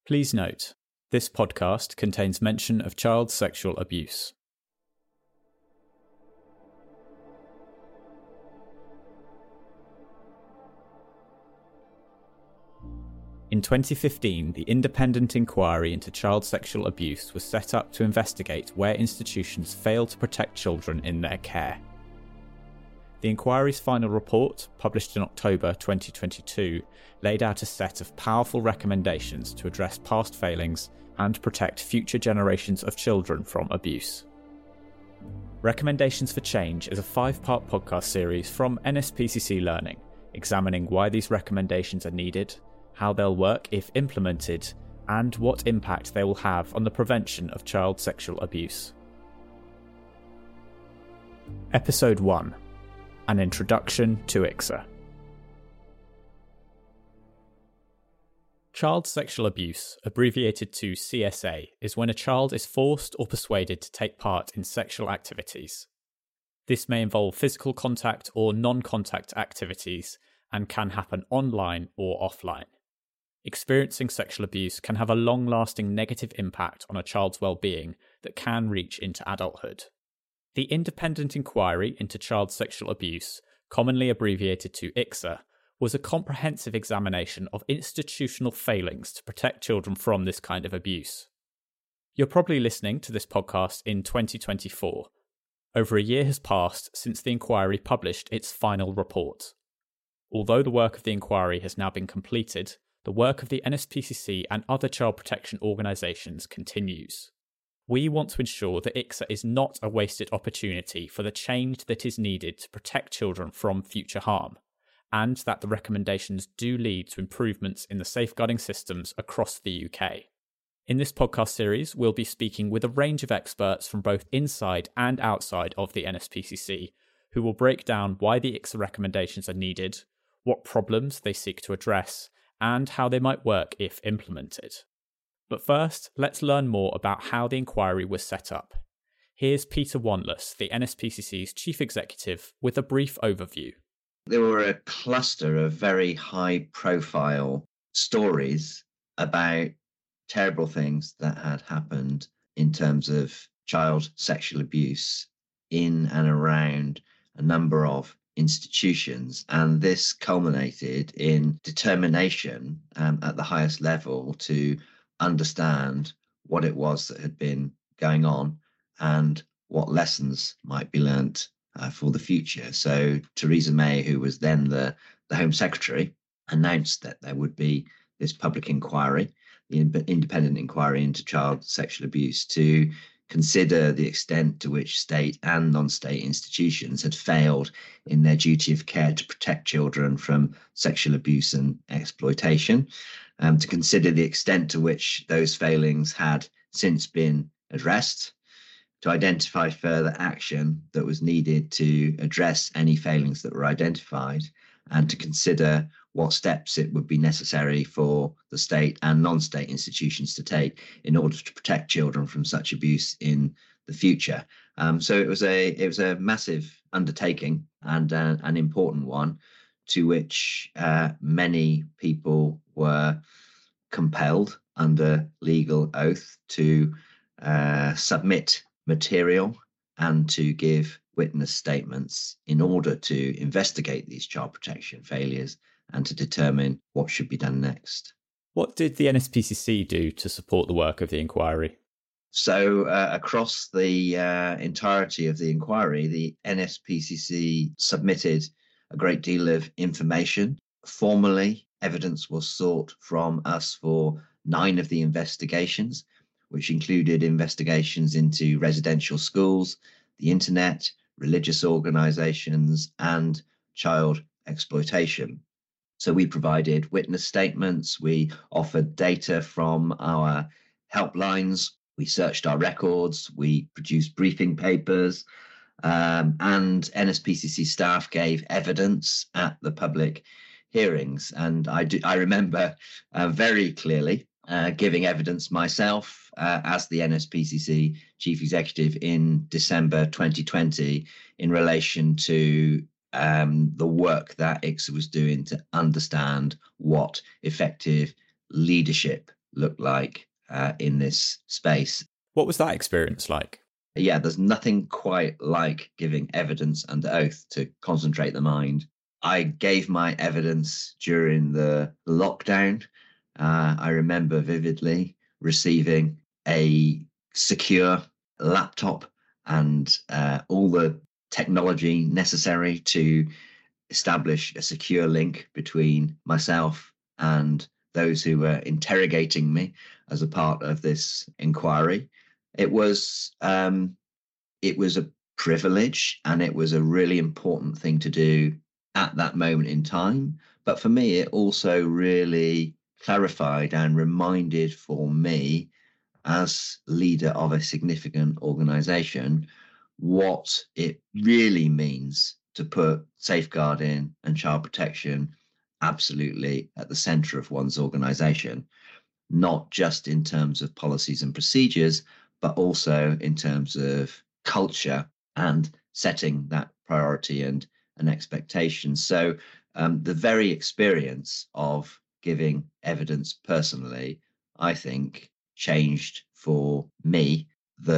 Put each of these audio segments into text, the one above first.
Please note, this podcast contains mention of child sexual abuse. In 2015, the Independent Inquiry into Child Sexual Abuse was set up to investigate where institutions fail to protect children in their care. The inquiry's final report, published in October 2022, laid out a set of powerful recommendations to address past failings and protect future generations of children from abuse. Recommendations for Change is a 5-part podcast series from NSPCC Learning, examining why these recommendations are needed, how they'll work if implemented, and what impact they will have on the prevention of child sexual abuse. Episode 1: An Introduction to ICSA. Child sexual abuse, abbreviated to CSA, is when a child is forced or persuaded to take part in sexual activities. This may involve physical contact or non-contact activities and can happen online or offline. Experiencing sexual abuse can have a long-lasting negative impact on a child's well-being that can reach into adulthood. The Independent Inquiry into Child Sexual Abuse, commonly abbreviated to ICSA, was a comprehensive examination of institutional failings to protect children from this kind of abuse. You're probably listening to this podcast in 2024. Over a year has passed since the inquiry published its final report. Although the work of the inquiry has now been completed, the work of the NSPCC and other child protection organisations continues. We want to ensure that ICSA is not a wasted opportunity for the change that is needed to protect children from future harm, and that the recommendations do lead to improvements in the safeguarding systems across the UK. In this podcast series, we'll be speaking with a range of experts from both inside and outside of the NSPCC, who will break down why the ICSA recommendations are needed, what problems they seek to address, and how they might work if implemented. But first, let's learn more about how the inquiry was set up. Here's Peter Wanless, the NSPCC's Chief Executive, with a brief overview. There were a cluster of very high-profile stories about terrible things that had happened in terms of child sexual abuse in and around a number of institutions, and this culminated in determination at the highest level to understand what it was that had been going on and what lessons might be learnt for the future. So Theresa May, who was then the Home Secretary, announced that there would be this public inquiry, the independent inquiry into child sexual abuse, to consider the extent to which state and non-state institutions had failed in their duty of care to protect children from sexual abuse and exploitation, to consider the extent to which those failings had since been addressed, to identify further action that was needed to address any failings that were identified, and to consider what steps it would be necessary for the state and non-state institutions to take in order to protect children from such abuse in the future. So it was a massive undertaking and an important one, to which many people were compelled under legal oath to submit material and to give witness statements in order to investigate these child protection failures and to determine what should be done next. What did the NSPCC do to support the work of the inquiry? So across the entirety of the inquiry, the NSPCC submitted a great deal of information. Formally, evidence was sought from us for 9 of the investigations, which included investigations into residential schools, the internet, religious organisations, and child exploitation. So we provided witness statements, we offered data from our helplines, we searched our records, we produced briefing papers, and NSPCC staff gave evidence at the public hearings. And I remember very clearly giving evidence myself as the NSPCC Chief Executive in December 2020 in relation to the work that ICSA was doing to understand what effective leadership look like in this space. What was that experience like? Yeah, there's nothing quite like giving evidence under oath to concentrate the mind. I gave my evidence during the lockdown. I remember vividly receiving a secure laptop and all the technology necessary to establish a secure link between myself and those who were interrogating me as a part of this inquiry. It was it was a privilege, and it was a really important thing to do at that moment in time. But for me, it also really clarified and reminded for me, as leader of a significant organization, what it really means to put safeguarding and child protection absolutely at the center of one's organization, not just in terms of policies and procedures, but also in terms of culture and setting that priority and an expectation. So the very experience of giving evidence personally, I think, changed for me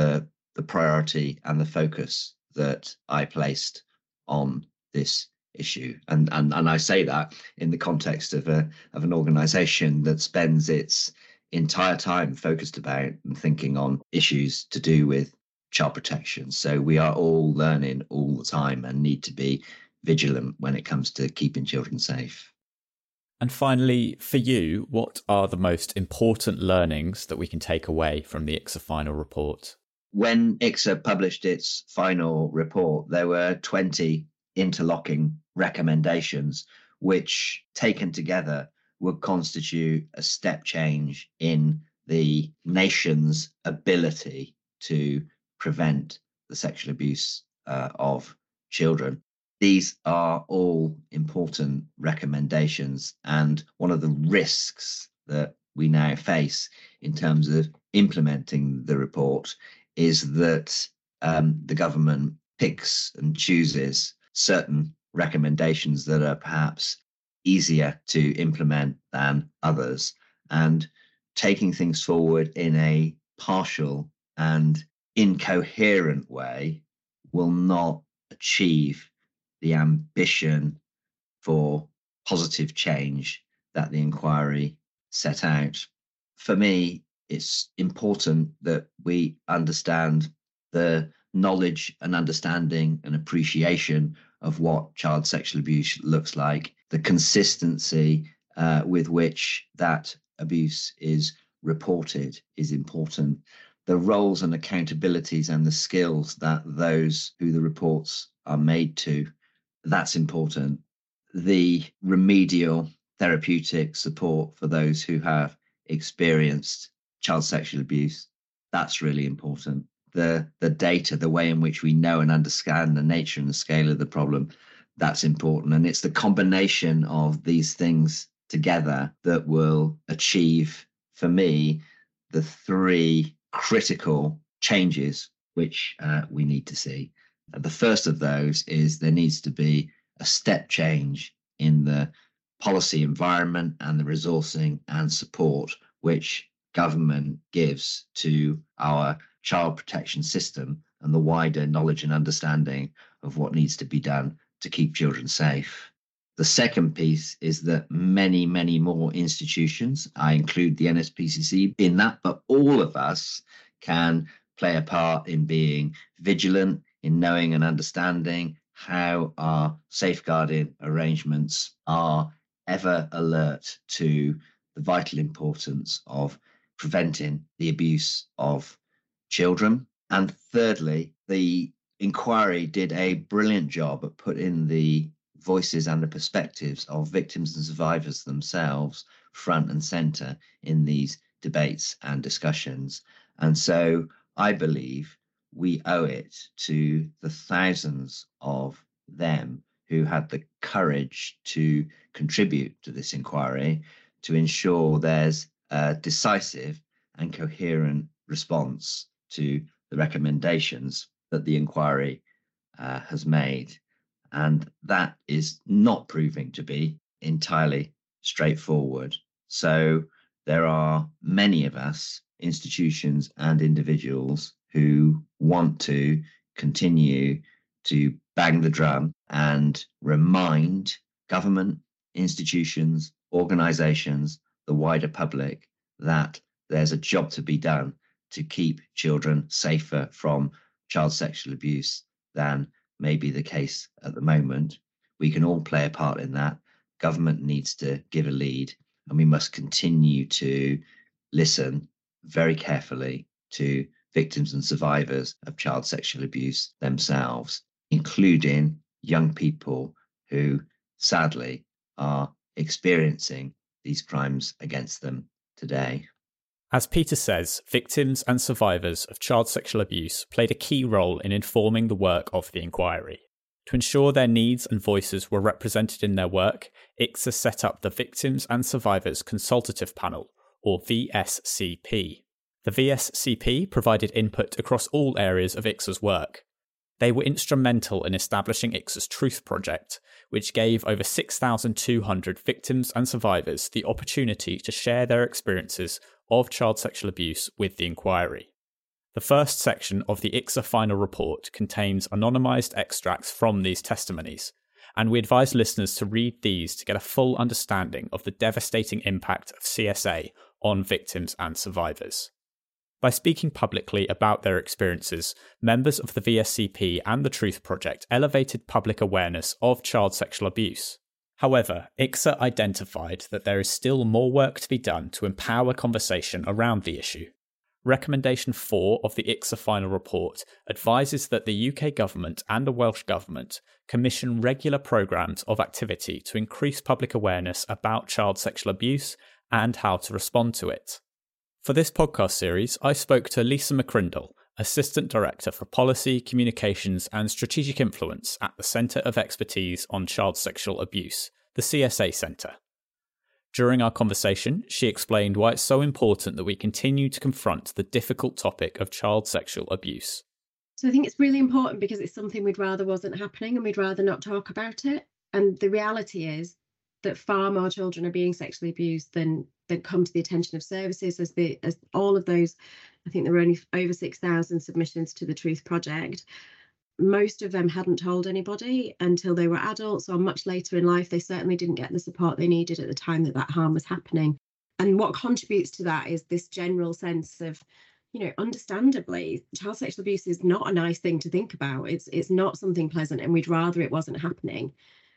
the priority and the focus that I placed on this issue. And I say that in the context of an organization that spends its entire time focused about and thinking on issues to do with child protection. So we are all learning all the time and need to be vigilant when it comes to keeping children safe. And finally, for you, what are the most important learnings that we can take away from the ICSA final report? When ICSA published its final report, there were 20 interlocking recommendations, which taken together would constitute a step change in the nation's ability to prevent the sexual abuse of children. These are all important recommendations, and one of the risks that we now face in terms of implementing the report is that the government picks and chooses certain recommendations that are perhaps easier to implement than others, and taking things forward in a partial and incoherent way will not achieve the ambition for positive change that the inquiry set out. For me, it's important that we understand the knowledge and understanding and appreciation of what child sexual abuse looks like, the consistency with which that abuse is reported is important, the roles and accountabilities and the skills that those who the reports are made to, that's important. The remedial therapeutic support for those who have experienced child sexual abuse, that's really important. The data, the way in which we know and understand the nature and the scale of the problem, that's important. And it's the combination of these things together that will achieve, for me, the three critical changes which we need to see. The first of those is there needs to be a step change in the policy environment and the resourcing and support which government gives to our child protection system and the wider knowledge and understanding of what needs to be done to keep children safe. The second piece is that many, many more institutions, I include the NSPCC in that, but all of us can play a part in being vigilant, in knowing and understanding how our safeguarding arrangements are ever alert to the vital importance of preventing the abuse of children. And thirdly, the inquiry did a brilliant job at putting the voices and the perspectives of victims and survivors themselves front and center in these debates and discussions. And so I believe we owe it to the thousands of them who had the courage to contribute to this inquiry to ensure there's a decisive and coherent response to the recommendations that the inquiry has made. And that is not proving to be entirely straightforward. So there are many of us, institutions and individuals, who want to continue to bang the drum and remind government, institutions, organizations, the wider public, that there's a job to be done to keep children safer from child sexual abuse than may be the case at the moment. We can all play a part in that. Government needs to give a lead, and we must continue to listen very carefully to victims and survivors of child sexual abuse themselves, including young people who sadly are experiencing these crimes against them today. As Peter says, victims and survivors of child sexual abuse played a key role in informing the work of the inquiry. To ensure their needs and voices were represented in their work, ICSA set up the Victims and Survivors Consultative Panel, or VSCP. The VSCP provided input across all areas of ICSA's work. They were instrumental in establishing ICSA's Truth Project, which gave over 6,200 victims and survivors the opportunity to share their experiences of child sexual abuse with the inquiry. The first section of the ICSA final report contains anonymised extracts from these testimonies, and we advise listeners to read these to get a full understanding of the devastating impact of CSA on victims and survivors. By speaking publicly about their experiences, members of the VSCP and the Truth Project elevated public awareness of child sexual abuse. However, ICSA identified that there is still more work to be done to empower conversation around the issue. Recommendation 4 of the ICSA final report advises that the UK government and the Welsh government commission regular programmes of activity to increase public awareness about child sexual abuse and how to respond to it. For this podcast series, I spoke to Lisa McCrindle, Assistant Director for Policy, Communications and Strategic Influence at the Centre of Expertise on Child Sexual Abuse, the CSA Centre. During our conversation, she explained why it's so important that we continue to confront the difficult topic of child sexual abuse. So I think it's really important because it's something we'd rather wasn't happening and we'd rather not talk about it. And the reality is that far more children are being sexually abused than come to the attention of services. As all of those, I think there were only over 6,000 submissions to the Truth Project. Most of them hadn't told anybody until they were adults or much later in life. They certainly didn't get the support they needed at the time that harm was happening. And what contributes to that is this general sense of, understandably, child sexual abuse is not a nice thing to think about. It's not something pleasant, and we'd rather it wasn't happening.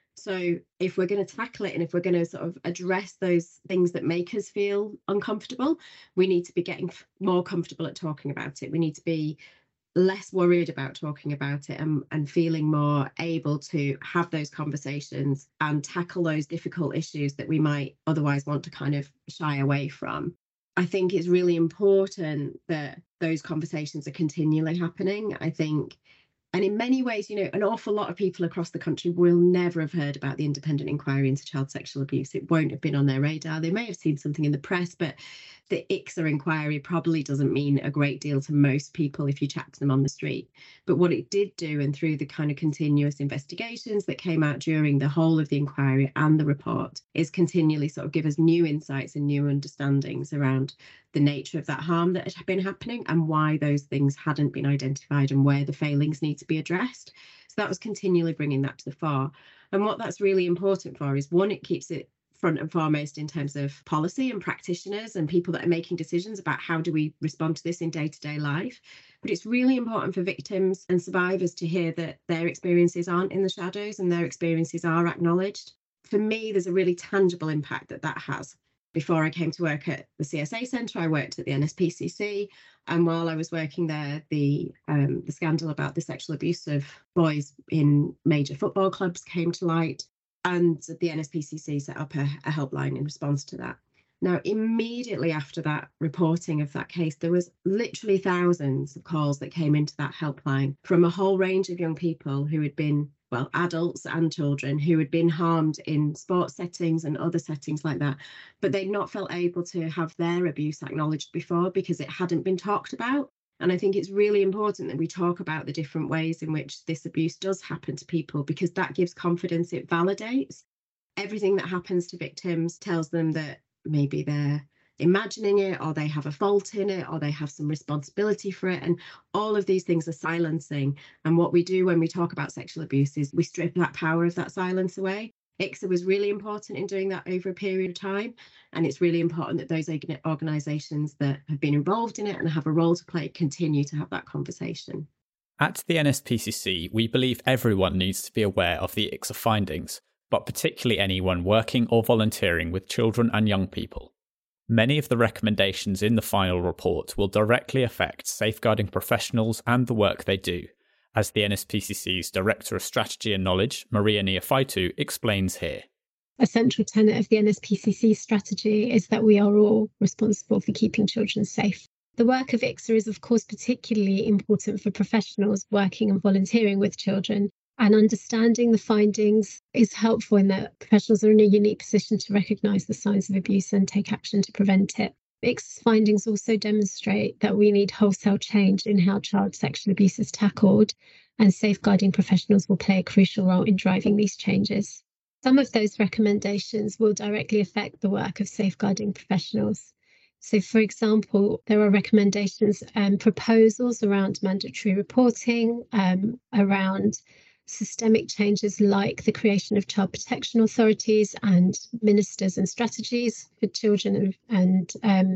So if we're going to tackle it and if we're going to sort of address those things that make us feel uncomfortable, we need to be getting more comfortable at talking about it. We need to be less worried about talking about it and feeling more able to have those conversations and tackle those difficult issues that we might otherwise want to kind of shy away from. I think it's really important that those conversations are continually happening. I think, and in many ways, an awful lot of people across the country will never have heard about the independent inquiry into child sexual abuse. It won't have been on their radar. They may have seen something in the press, but the ICSA inquiry probably doesn't mean a great deal to most people if you chat to them on the street. But what it did do, and through the kind of continuous investigations that came out during the whole of the inquiry and the report, is continually sort of give us new insights and new understandings around the nature of that harm that had been happening and why those things hadn't been identified and where the failings need to be addressed. So that was continually bringing that to the fore. And what that's really important for is, one, it keeps it front and foremost in terms of policy and practitioners and people that are making decisions about how do we respond to this in day-to-day life. But it's really important for victims and survivors to hear that their experiences aren't in the shadows and their experiences are acknowledged. For me, there's a really tangible impact that has. Before I came to work at the CSA Centre, I worked at the NSPCC. And while I was working there, the scandal about the sexual abuse of boys in major football clubs came to light. And the NSPCC set up a helpline in response to that. Now, immediately after that reporting of that case, there was literally thousands of calls that came into that helpline from a whole range of young people who had been, adults and children who had been harmed in sports settings and other settings like that, but they'd not felt able to have their abuse acknowledged before because it hadn't been talked about. And I think it's really important that we talk about the different ways in which this abuse does happen to people, because that gives confidence. It validates everything that happens to victims, tells them that maybe they're imagining it, or they have a fault in it, or they have some responsibility for it. And all of these things are silencing. And what we do when we talk about sexual abuse is we strip that power of that silence away. ICSA was really important in doing that over a period of time. And it's really important that those organisations that have been involved in it and have a role to play continue to have that conversation. At the NSPCC, we believe everyone needs to be aware of the ICSA findings, but particularly anyone working or volunteering with children and young people. Many of the recommendations in the final report will directly affect safeguarding professionals and the work they do, as the NSPCC's Director of Strategy and Knowledge, Maria Neophytou, explains here. A central tenet of the NSPCC strategy is that we are all responsible for keeping children safe. The work of ICSA is, of course, particularly important for professionals working and volunteering with children, and understanding the findings is helpful in that professionals are in a unique position to recognise the signs of abuse and take action to prevent it. ICSA's findings also demonstrate that we need wholesale change in how child sexual abuse is tackled, and safeguarding professionals will play a crucial role in driving these changes. Some of those recommendations will directly affect the work of safeguarding professionals. So, for example, there are recommendations and proposals around mandatory reporting, around systemic changes like the creation of child protection authorities and ministers and strategies for children and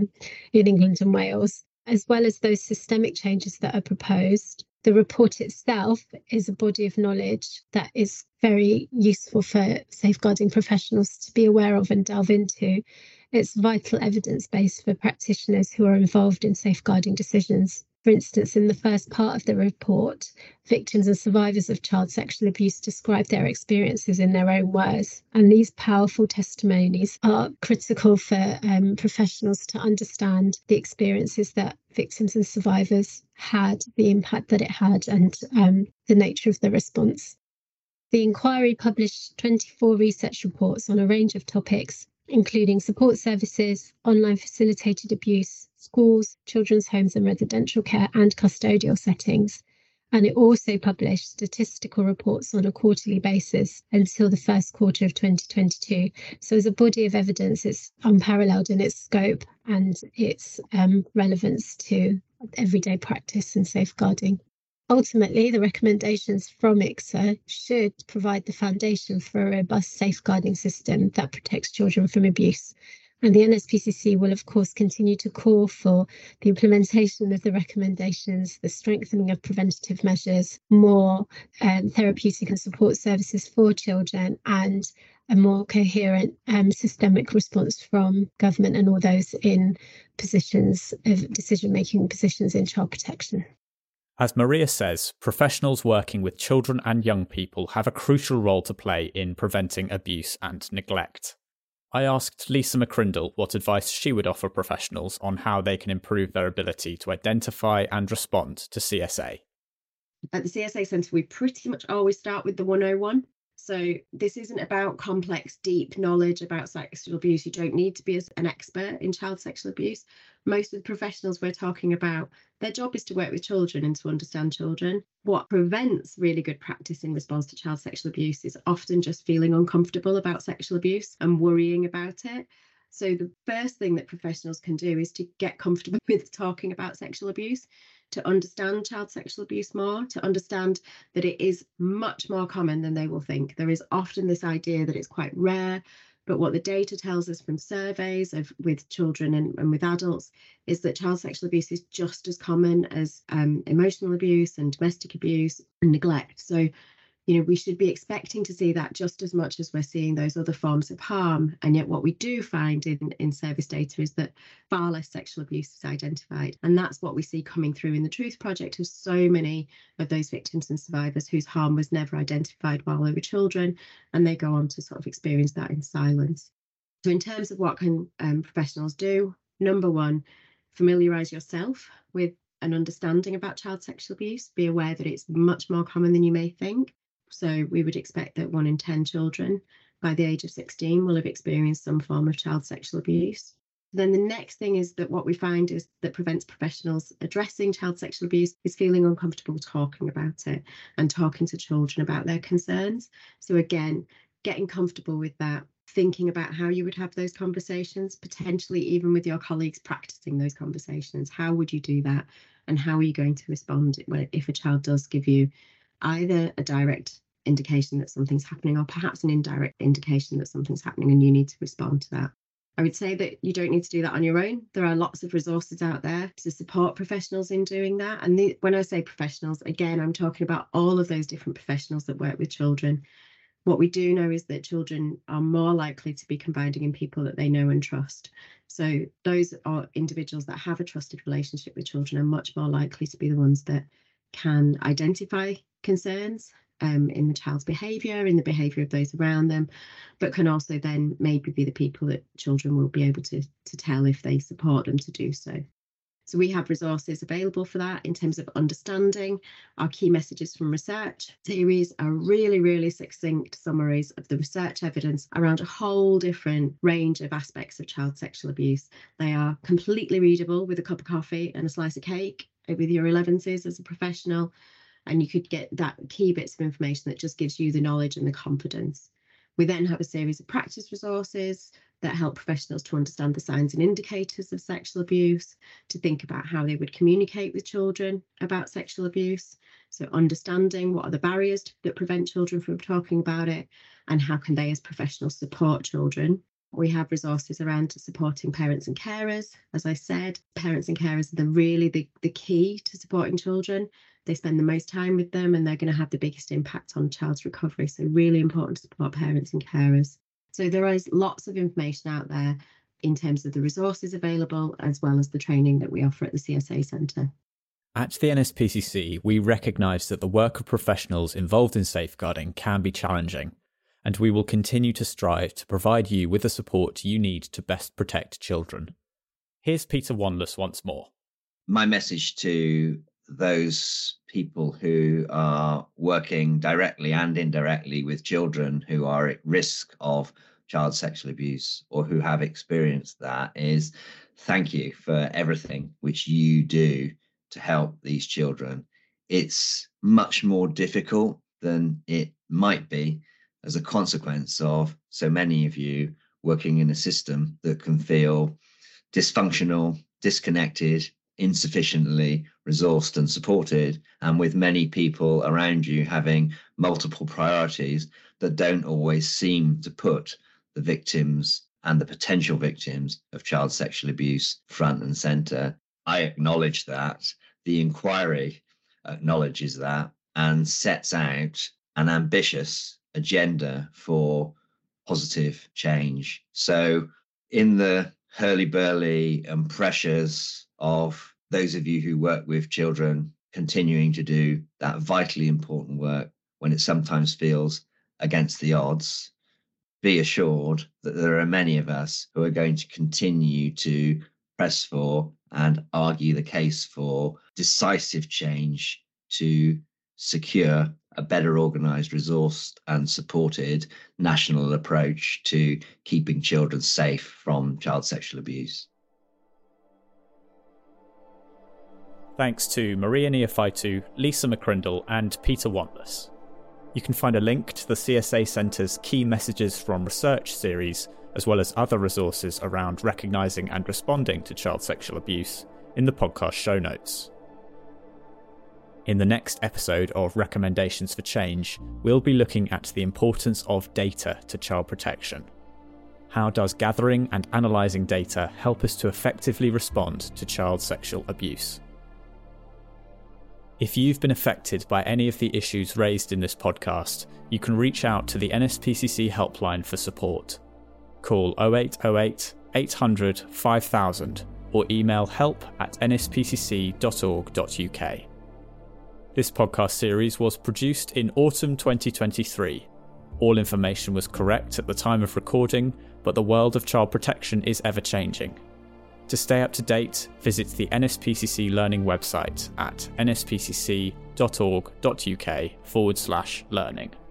in England and Wales, as well as those systemic changes that are proposed. The report itself is a body of knowledge that is very useful for safeguarding professionals to be aware of and delve into. It's vital evidence base for practitioners who are involved in safeguarding decisions. For instance, in the first part of the report, victims and survivors of child sexual abuse describe their experiences in their own words. And these powerful testimonies are critical for professionals to understand the experiences that victims and survivors had, the impact that it had, and the nature of the response. The inquiry published 24 research reports on a range of topics, including support services, online facilitated abuse, schools, children's homes and residential care, and custodial settings. And it also published statistical reports on a quarterly basis until the first quarter of 2022. So as a body of evidence, it's unparalleled in its scope and its relevance to everyday practice and safeguarding. Ultimately, the recommendations from ICSA should provide the foundation for a robust safeguarding system that protects children from abuse. And the NSPCC will, of course, continue to call for the implementation of the recommendations, the strengthening of preventative measures, more therapeutic and support services for children, and a more coherent systemic response from government and all those in positions of decision-making positions in child protection. As Maria says, professionals working with children and young people have a crucial role to play in preventing abuse and neglect. I asked Lisa McCrindle what advice she would offer professionals on how they can improve their ability to identify and respond to CSA. At the CSA Centre, we pretty much always start with the 101. So this isn't about complex, deep knowledge about sexual abuse. You don't need to be an expert in child sexual abuse. Most of the professionals we're talking about, their job is to work with children and to understand children. What prevents really good practice in response to child sexual abuse is often just feeling uncomfortable about sexual abuse and worrying about it. So the first thing that professionals can do is to get comfortable with talking about sexual abuse, to understand child sexual abuse more, to understand that it is much more common than they will think. There is often this idea that it's quite rare, but what the data tells us from surveys with children and with adults is that child sexual abuse is just as common as emotional abuse and domestic abuse and neglect. So, we should be expecting to see that just as much as we're seeing those other forms of harm. And yet what we do find in service data is that far less sexual abuse is identified. And that's what we see coming through in the Truth Project of so many of those victims and survivors whose harm was never identified while they were children, and they go on to sort of experience that in silence. So in terms of what can professionals do, number one, familiarise yourself with an understanding about child sexual abuse. Be aware that it's much more common than you may think. So we would expect that 1 in 10 children by the age of 16 will have experienced some form of child sexual abuse. Then the next thing is that what we find is that prevents professionals addressing child sexual abuse is feeling uncomfortable talking about it and talking to children about their concerns. So again, getting comfortable with that thinking about how you would have those conversations, potentially even with your colleagues, practicing those conversations. How would you do that? And how are you going to respond if a child does give you either a direct indication that something's happening or perhaps an indirect indication that something's happening and you need to respond to that? I would say that you don't need to do that on your own. There are lots of resources out there to support professionals in doing that. And when I say professionals, again, I'm talking about all of those different professionals that work with children. What we do know is that children are more likely to be confiding in people that they know and trust. So those are individuals that have a trusted relationship with children are much more likely to be the ones that can identify concerns in the child's behaviour, in the behaviour of those around them, but can also then maybe be the people that children will be able to tell if they support them to do so. So we have resources available for that in terms of understanding. Our key messages from research series are really, really succinct summaries of the research evidence around a whole different range of aspects of child sexual abuse. They are completely readable with a cup of coffee and a slice of cake with your 11s as a professional. And you could get that key bits of information that just gives you the knowledge and the confidence. We then have a series of practice resources that help professionals to understand the signs and indicators of sexual abuse, to think about how they would communicate with children about sexual abuse. So understanding what are the barriers that prevent children from talking about it, and how can they as professionals support children. We have resources around supporting parents and carers. As I said, parents and carers are the key to supporting children. They spend the most time with them and they're going to have the biggest impact on a child's recovery. So really important to support parents and carers. So there is lots of information out there in terms of the resources available, as well as the training that we offer at the CSA Centre. At the NSPCC, we recognise that the work of professionals involved in safeguarding can be challenging, and we will continue to strive to provide you with the support you need to best protect children. Here's Peter Wanless once more. My message to those people who are working directly and indirectly with children who are at risk of child sexual abuse or who have experienced that is thank you for everything which you do to help these children. It's much more difficult than it might be as a consequence of so many of you working in a system that can feel dysfunctional, disconnected, insufficiently resourced and supported, and with many people around you having multiple priorities that don't always seem to put the victims and the potential victims of child sexual abuse front and centre. I acknowledge that. The inquiry acknowledges that and sets out an ambitious agenda for positive change. So in the hurly-burly and pressures of those of you who work with children continuing to do that vitally important work when it sometimes feels against the odds, be assured that there are many of us who are going to continue to press for and argue the case for decisive change to secure a better organised, resourced and supported national approach to keeping children safe from child sexual abuse. Thanks to Maria Neophytou, Lisa McCrindle and Peter Wanless. You can find a link to the CSA Centre's Key Messages from Research series, as well as other resources around recognising and responding to child sexual abuse, in the podcast show notes. In the next episode of Recommendations for Change, we'll be looking at the importance of data to child protection. How does gathering and analysing data help us to effectively respond to child sexual abuse? If you've been affected by any of the issues raised in this podcast, you can reach out to the NSPCC helpline for support. Call 0808 800 5000 or email help@nspcc.org.uk. This podcast series was produced in autumn 2023. All information was correct at the time of recording, but the world of child protection is ever changing. To stay up to date, visit the NSPCC Learning website at nspcc.org.uk/learning.